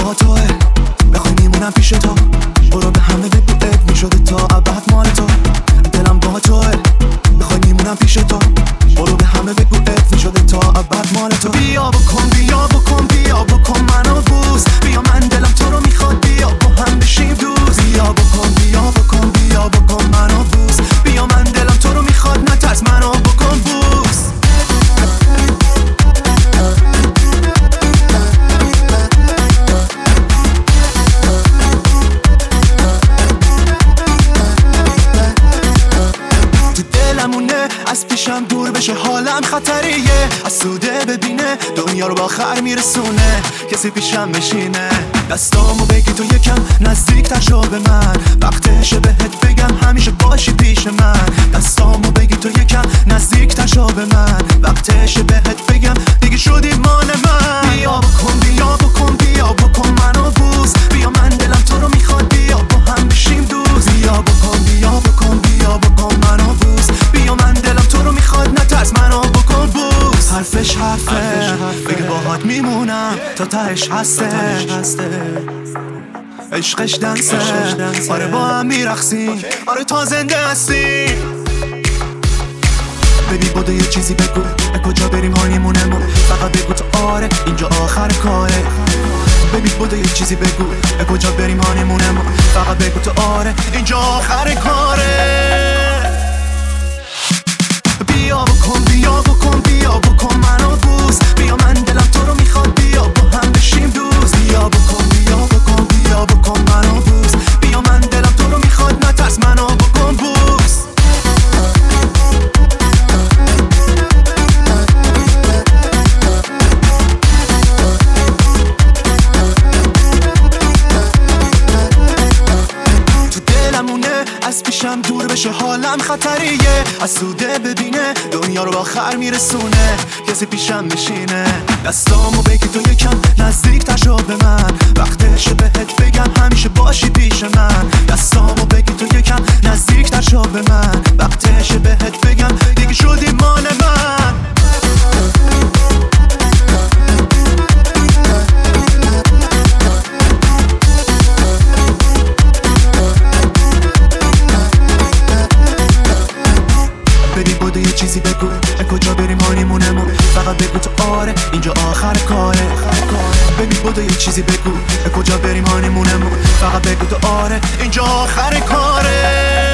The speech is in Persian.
با توه، بخوای میمونم پیش تو، برو به همه بگو ات میشده تا ابد مال تو. دلم با توه، بخوای میمونم پیش تو، برو به همه بگو ات میشده تا ابد مال تو. بیا بکن بیا بکن بیا بکن منو بوس، بیا من دلم تو رو میخواد، بیا با هم بشیم دوست. بیا بکن بیا بکن بیا بکن منو بوس، بیا من دلم تو رو میخواد، نترس منو بکن بوس. از پیشم دور بشه حالم خطریه، از سوده ببینه دنیا رو با آخر میرسونه. کسی پیشم بشینه دستامو بگی تو یکم نزدیک‌تر شو به من، وقتشه بهت بگم همیشه باشی پیش من. دستامو بگی تو یکم نزدیک‌تر شو به من، وقتشه بهت بگم دیگه شدی مال من. بیا بکن بیا بکن بیا بکن منو بوس، بیا من دلم تو رو میخواد، بیا با هم بشیم دوست. بیا بکن بیا بکن بیا بکن منو بوس، بیا من دلم تو رو میخواد، نترس منو بکن بوس. حرفش حرفه بگه باهات میمونم تا تهش هسته، عشقش دنسه، آره با هم میرقصیم، آره تا زنده هستیم. ببین بوده یه چیزی بگو، کجا بریم هانیمونمون، فقط بگو تو آره اینجا آخر کاره. ببین بوده یه چیزی بگو، کجا بریم هانیمونمون، فقط بگو تو آره اینجا آخر کاره. بیا بکن بیا بکن بیا بکن منو بوس، بیا من دلم تو رو میخواد، بیا با هم بشیم دوست. بیا بکن بیا بکن بیا بکن منو بوس، بیا من دلم تو رو میخواد، نترس منو بکن بوس. تو دلمونه از پیشم دور بشه حالم خطریه، از سوده ببینه دنیا رو با آخر میرسونه. کسی پیشم بشینه دستامو بگی تو یکم نزدیک‌تر شو به من، وقتشه بهت بگم همیشه باشی پیش من. دستامو بگی تو یکم نزدیک‌تر شو به من، وقتشه بهت بگم دیگه شدی مال من. بوده یه چیزی بگو، کجا بریم هانیمونمون، فقط بگو تو آره اینجا آخر کاره. ببین بوده یه چیزی بگو، کجا بریم هانیمونمون، فقط بگو تو آره اینجا آخر کاره.